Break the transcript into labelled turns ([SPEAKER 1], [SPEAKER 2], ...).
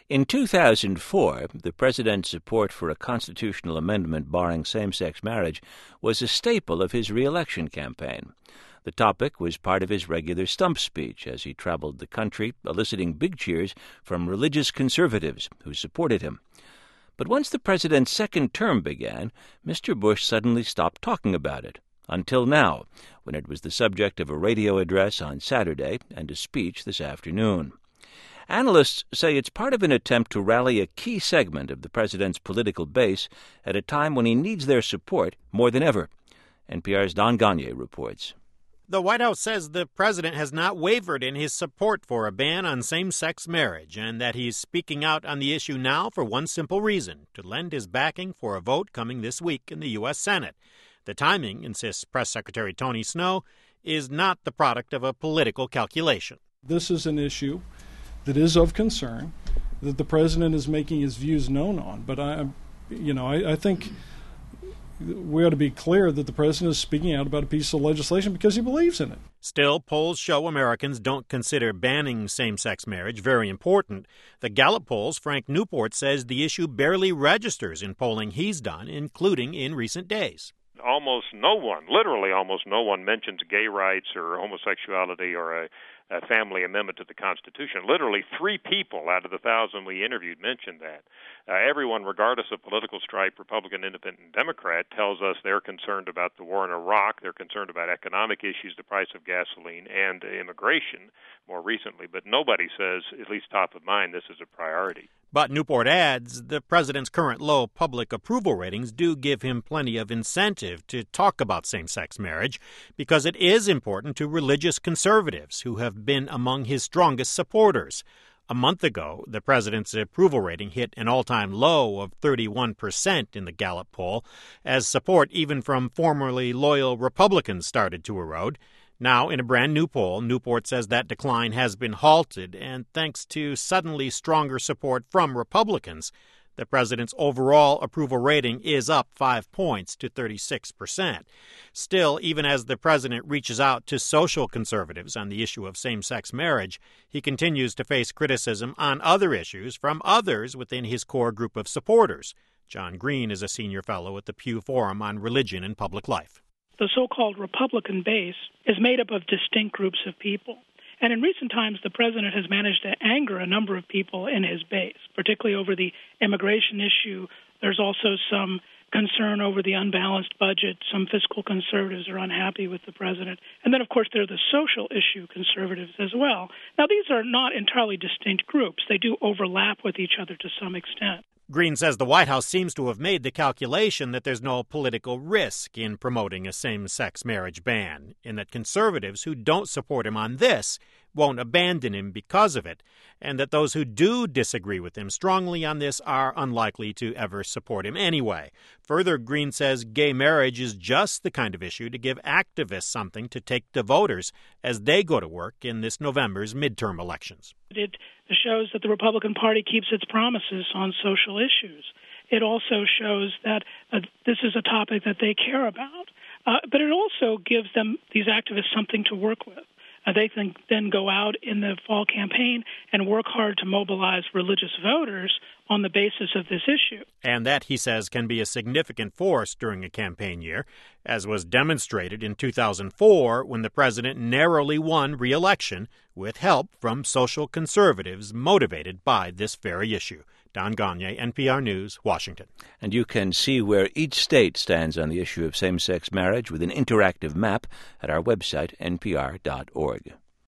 [SPEAKER 1] In 2004, the president's support for a constitutional amendment barring same-sex marriage was a staple of his re-election campaign. The topic was part of his regular stump speech as he traveled the country, eliciting big cheers from religious conservatives who supported him. But once the president's second term began, Mr. Bush suddenly stopped talking about it, until now, when it was the subject of a radio address on Saturday and a speech this afternoon. Analysts say it's part of an attempt to rally a key segment of the president's political base at a time when he needs their support more than ever. NPR's Don Gonyea reports.
[SPEAKER 2] The White House says the president has not wavered in his support for a ban on same-sex marriage and that he's speaking out on the issue now for one simple reason, to lend his backing for a vote coming this week in the U.S. Senate. The timing, insists Press Secretary Tony Snow, is not the product of a political calculation.
[SPEAKER 3] This is an issue that is of concern, that the president is making his views known on. But I think we ought to be clear that the president is speaking out about a piece of legislation because he believes in it.
[SPEAKER 2] Still, polls show Americans don't consider banning same-sex marriage very important. The Gallup poll's Frank Newport says the issue barely registers in polling he's done, including in recent days.
[SPEAKER 4] Almost no one, literally almost no one, mentions gay rights or homosexuality or a family amendment to the Constitution. Literally 3 people out of the 1,000 we interviewed mentioned that. Everyone, regardless of political stripe, Republican, Independent, Democrat, tells us they're concerned about the war in Iraq, they're concerned about economic issues, the price of gasoline, and immigration more recently. But nobody says, at least top of mind, this is a priority.
[SPEAKER 2] But Newport adds the president's current low public approval ratings do give him plenty of incentive to talk about same-sex marriage because it is important to religious conservatives who have been among his strongest supporters. A month ago, the president's approval rating hit an all-time low of 31% in the Gallup poll, as support even from formerly loyal Republicans started to erode. Now, in a brand new poll, Newport says that decline has been halted, and thanks to suddenly stronger support from Republicans, the president's overall approval rating is up 5 points to 36%. Still, even as the president reaches out to social conservatives on the issue of same-sex marriage, he continues to face criticism on other issues from others within his core group of supporters. John Green is a senior fellow at the Pew Forum on Religion and Public Life.
[SPEAKER 5] The so-called Republican base is made up of distinct groups of people. And in recent times, the president has managed to anger a number of people in his base, particularly over the immigration issue. There's also some concern over the unbalanced budget. Some fiscal conservatives are unhappy with the president. And then, of course, there are the social issue conservatives as well. Now, these are not entirely distinct groups. They do overlap with each other to some extent.
[SPEAKER 2] Green says the White House seems to have made the calculation that there's no political risk in promoting a same-sex marriage ban, and that conservatives who don't support him on this won't abandon him because of it, and that those who do disagree with him strongly on this are unlikely to ever support him anyway. Further, Green says gay marriage is just the kind of issue to give activists something to take to voters as they go to work in this November's midterm elections.
[SPEAKER 5] It shows that the Republican Party keeps its promises on social issues. It also shows that this is a topic that they care about. But it also gives these activists, something to work with. They can then go out in the fall campaign and work hard to mobilize religious voters on the basis of this issue.
[SPEAKER 2] And that, he says, can be a significant force during a campaign year, as was demonstrated in 2004 when the president narrowly won re-election with help from social conservatives motivated by this very issue. Don Gonyea, NPR News, Washington.
[SPEAKER 1] And you can see where each state stands on the issue of same-sex marriage with an interactive map at our website, npr.org.